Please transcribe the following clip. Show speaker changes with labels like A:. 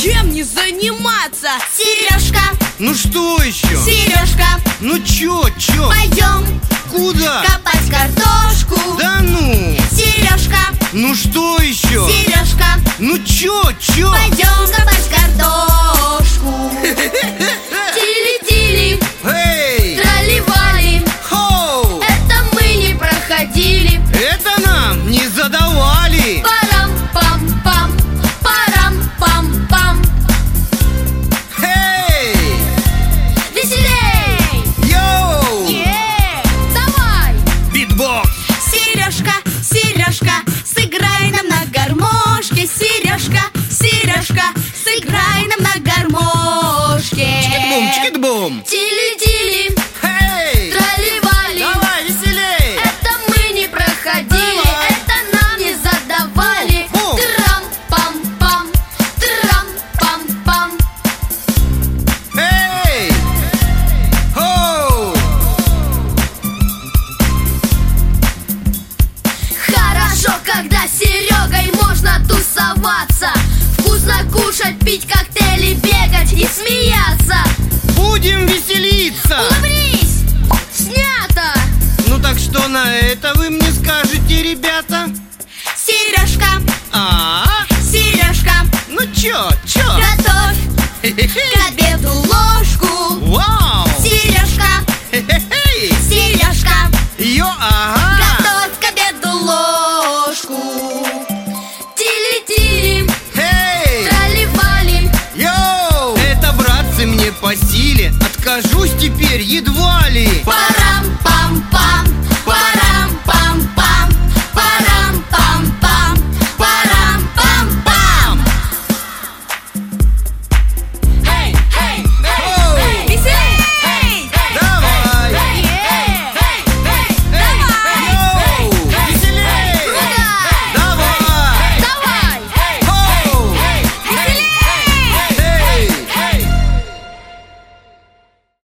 A: Чем не заниматься?
B: Сережка,
C: Ну что еще?
B: Сережка,
C: Ну чё?
B: пойдем
C: Куда?
B: копать картошку.
C: Да ну!
B: Сережка,
C: Ну что еще?
B: Сережка,
C: Ну чё?
B: пойдем копать картошку. Тили-тили,
C: Эй!
B: трали-вали,
C: Хоу!
B: это мы не проходили.
C: Это нам не задавали!
B: Парам-пам-пам, парам-пам-пам.
C: Эй!
B: Веселей!
C: Йоу!
B: Давай!
C: Битбокс!
B: Сережка, Сережка, сыграй нам на гармошке. Сережка, Сережка, сыграй нам на гармошке.
C: Чикит-бум, чикит-бум!
B: Тили-тили,
C: Эй!
B: трали-вали,
C: Давай, веселей!
B: это мы не проходили,
C: Давай.
B: это нам не задавали.
C: Бум.
B: Трам-пам-пам, трам-пам-пам.
C: Эй! Хоу!
B: Хорошо, когда с Серегой можно тусоваться, вкусно кушать, пить коктейли, бегать и смеяться.
C: Будем веселиться!
B: Улыбнись! Снято!
C: Ну так что на это вы мне скажете, ребята?
B: Сережка, Сережка,
C: Ну чё?
B: готовь к
C: Хе-хе-хей!
B: обеду ложку.
C: Вау!
B: Сережка,
C: Хе-хе-хей!
B: Сережка,
C: Ё, ага!
B: готовь к обеду ложку. Тили-тили,
C: Эй!
B: трали-вали,
C: Йоу! Это, братцы, мне по силе. Откажусь теперь, едва